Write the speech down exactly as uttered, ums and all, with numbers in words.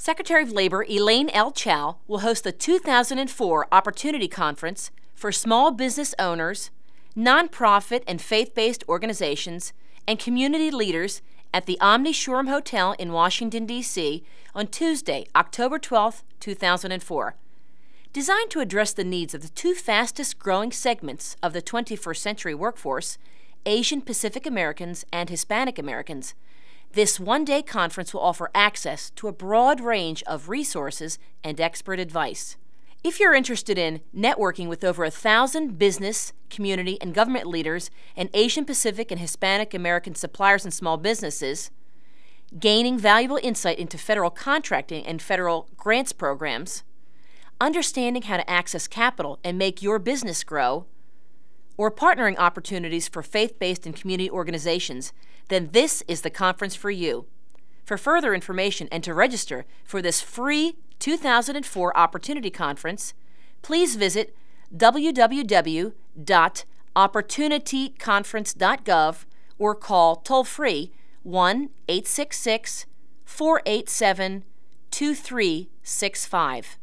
Secretary of Labor Elaine L. Chao will host the two thousand four Opportunity Conference for small business owners, nonprofit and faith-based organizations, and community leaders at the Omni Shoreham Hotel in Washington, D C on Tuesday, October twelfth, two thousand four. Designed to address the needs of the two fastest-growing segments of the twenty-first century workforce, Asian Pacific Americans and Hispanic Americans, this one-day conference will offer access to a broad range of resources and expert advice. If you're interested in networking with over a thousand business, community, and government leaders and Asian Pacific and Hispanic American suppliers and small businesses, gaining valuable insight into federal contracting and federal grants programs, understanding how to access capital and make your business grow, or partnering opportunities for faith-based and community organizations, then this is the conference for you. For further information and to register for this free two thousand four Opportunity Conference, please visit w w w dot opportunity conference dot gov or call toll-free one eight six six, four eight seven, two three six five.